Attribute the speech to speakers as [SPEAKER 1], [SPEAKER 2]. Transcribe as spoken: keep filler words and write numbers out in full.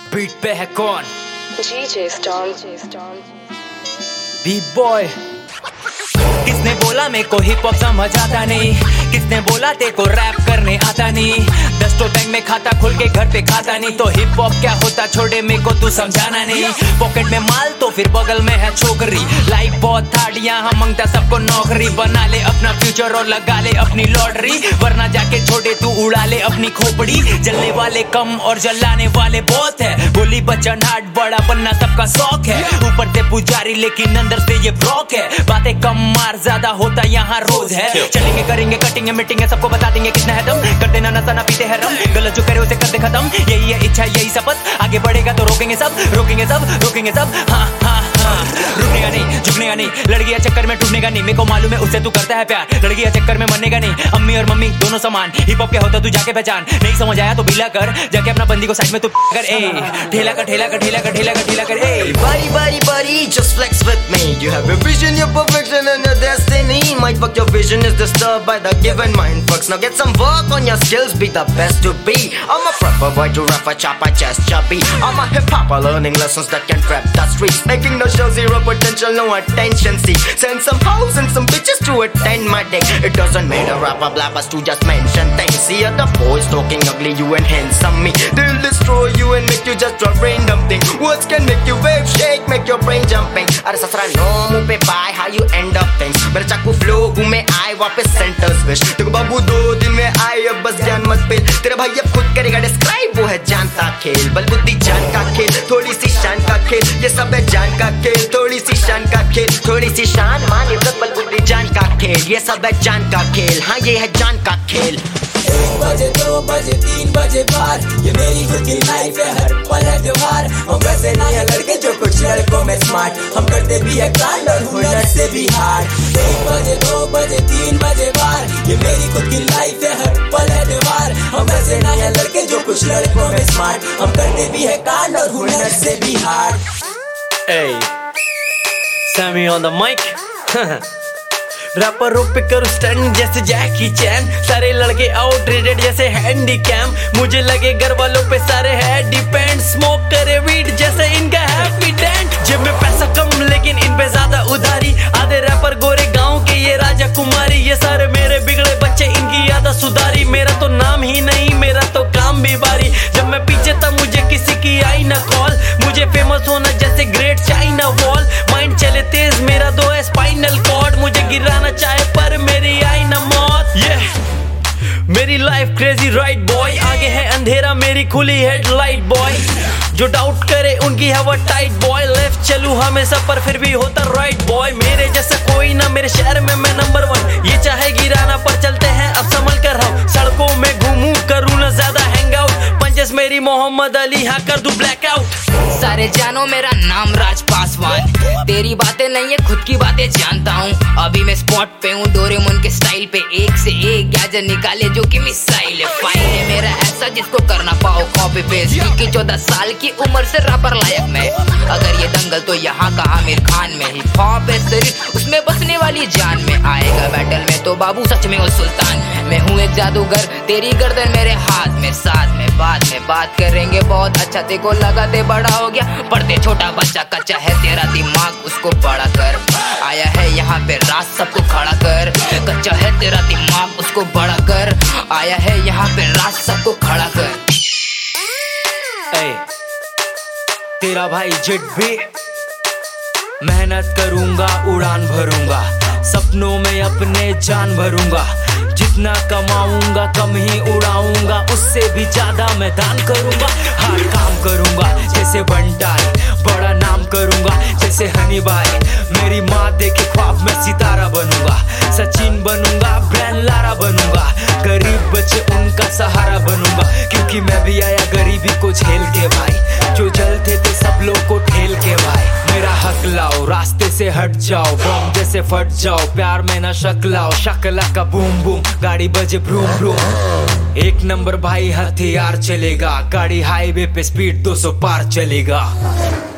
[SPEAKER 1] Beat पे है कौन?
[SPEAKER 2] DJ Stan
[SPEAKER 1] B boy. किसने बोला मेरे को हिप हॉप समझ आता नहीं? किसने बोला तेरे को रैप करने आता नहीं? दस तो बैंक में खाता खुल के घर पे खाता नहीं, तो हिप हॉप क्या होता छोड़े मेरे को तू समझाना नहीं। पॉकेट में माल तो फिर बगल में है छोकरी, लाइफ बहुत हार्ड यहाँ मांगता सबको नौकरी। बना ले अपना फ्यूचर और लगा ले अपनी लॉटरी, वरना जाके छोड़े तू उड़ा ले अपनी खोपड़ी। जलने वाले कम और जलाने वाले बहुत है, बोली बचन हार्ड बड़ा बनना सबका शौक है। ऊपर से पुजारी लेकिन अंदर से ये ब्रॉक है, बातें कम मार ज्यादा होता यहाँ रोज है। चलेंगे करेंगे कटिंगे मीटिंग है, सबको बता देंगे कितना है दम, कर देना नशा ना पीते हैं रम, गलत जो करे उसे कर दे खत्म। यही है इच्छा यही शपथ, आगे बढ़ेगा तो रोकेंगे सब रोकेंगे सब रोकेंगे सब। हाँ हाँ हाँ, रुकनेगा नहीं झुकनेगा नहीं, लड़किया चक्कर में टूटनेगा नहीं। मेरे को मालूम है उससे तू करता है प्यार, लड़किया चक्कर में मरनेगा नहीं। अम्मी और मम्मी दोनों समान, हिप हॉप क्या होता तू जाके पहचान। नहीं समझ आया तो बिला कर, जाके अपना बंदी को साइड में तू कर। ए ठेला का ठेला का ठेला का ठेला का ठेला कर। ए
[SPEAKER 3] Buddy, buddy, buddy, just flex with me. You have your vision, your perfection and your destiny. Might fuck your vision is disturbed by the given mind fucks. Now get some work on your skills, be the best to be. I'm a prepper boy to rough a chopper, just chubby. I'm a hip hopper learning lessons that can rap the streets. Making the show zero potential, no attention. See, send some hoes and some bitches to attend my day. It doesn't matter rapper blabbers to just mention things. See other boys talking ugly, you and handsome me. They'll destroy you and make you just a random thing. Words can make you wave, shake, make your brain jumping. अरे ससुरा no मुंह पे पाए, how you end up things. मेरा चाकू flow घूमे आए वापस सेंटर स्विच। देखो बाबू दो दिन में आए अब बस ज्ञान मत फेल, तेरा भाई अब खुद करेगा डिस्क्राइब, वो है जानता खेल। बल बुद्धि जान का खेल, थोड़ी सी शान का खेल, ये सब है जान का खेल। थोड़ी सी शान का खेल, थोड़ी सी शान मान इज्जत बल बुद्धि जान का खेल, ये सब है जान का खेल। हाँ ये है जान का खेल।
[SPEAKER 4] एक बजे दो बजे तीन बजे बार, ये मेरी खुद की लाइफ है, हर पल है त्योहार। हम वैसे नहीं है लड़के जो कुछ लड़कों में स्मार्ट, हम करते भी है कांड और हुनर से भी हार्ड। एक बजे दो बजे तीन बजे बार, ये मेरी खुद की लाइफ है, हर पल है त्योहार। हम वैसे नहीं है लड़के जो कुछ लड़कों में स्मार्ट, हम करते भी है कांड और हुनर से भी hard.
[SPEAKER 1] Hey, Sammy on the mic. Rapper पे करूँ स्टंट जैसे जैकी चैन, सारे लड़के आउटरेटेड जैसे हैंडी कैम। मुझे लगे घर वालों पे सारे है डिपेंड, स्मोक करे वीड जैसे इनका हैप्पी डेंट। जेब में पैसा कम लेकिन इन पे ज्यादा उधारी, आधे रैपर गोरे गांव के ये राजा कुमारी। ये सारे मेरे बिगड़े बच्चे इनकी आदत सुधारी, मेरा तो नाम ही नहीं मेरा तो काम भी भारी। जब मैं पीछे था मुझे किसी की आई ना कॉल, मुझे फेमस होना जैसे ग्रेट चाइना वॉल। माइंड चले तेज मेरा दो है स्पाइनल कॉर्ड, मुझे गिराना चाहे पर मेरी आई ना मौत। yeah. मेरी लाइफ क्रेजी राइट बॉय, आगे है अंधेरा मेरी खुली हेडलाइट बॉय। जो डाउट करे उनकी है वो टाइट बॉय, लेफ्ट चलूं हमेशा पर फिर भी होता राइट बॉय। मेरे जैसा कोई ना मेरे शहर में मैं नंबर वन, ये चाहे गिराना पर चलते हैं अब संभल कर हम। सड़कों में घूमूं करूँ ना ज्यादा हैंग आउट, पंचेस मेरी मोहम्मद अली हाँ कर दूं ब्लैक आउट।
[SPEAKER 5] सारे जानो मेरा नाम राज पासवान, तेरी बातें नहीं है खुद की बातें जानता हूँ। अभी मैं स्पॉट पे हूँ डोरेमोन के स्टाइल पे, एक से एक गैजेट निकाले जो कि मिसाइल है। फाइल है मेरा ऐसा जिसको करना पाओ कॉपी पेस्ट, क्योंकि चौदह साल की उम्र से रैपर लायक मैं। अगर ये दंगल तो यहाँ का आमिर खान में, हिप हॉप है शरीर उसमें बसने वाली जान में। आएगा बैटल में तो बाबू सच में वो सुल्तान, मैं हूँ एक जादूगर तेरी गर्दन मेरे हाथ में। साथ में बाद में बात करेंगे बहुत अच्छा, तेको लगा ते बड़ा हो गया पढ़ते छोटा बच्चा। कच्चा है तेरा दिमाग उसको बड़ा कर, आया है यहाँ पे रात सबको खड़ा कर। कच्चा है तेरा दिमाग उसको बड़ा कर, आया है यहाँ पे रात सबको खड़ा कर।
[SPEAKER 1] hey, तेरा भाई जेट भी मेहनत करूंगा उड़ान भरूंगा, सपनों में अपने जान भरूंगा। जितना कमाऊंगा कम ही उड़ाऊंगा, उससे भी ज्यादा मैं दान करूंगा। हर काम करूंगा जैसे बंटाई, बड़ा नाम करूंगा जैसे हनी भाई। मेरी माँ देखे ख्वाब में सितारा बनूंगा, सचिन बनूंगा ब्रांड लारा बनूंगा। गरीब बच्चे उनका सहारा बनूंगा, क्योंकि मैं भी आया गरीबी को झेल के भाई। जो जलते थे सब लोग को ठेल के भाई। मेरा हक लाओ रास्ते से हट जाओ, बम जैसे फट जाओ, प्यार में ना शक लाओ। शकला का बूम बूम गाड़ी बजे ब्रूम ब्रूम, एक नंबर भाई हथियार चलेगा। गाड़ी हाईवे पे स्पीड दो सौ पार चलेगा।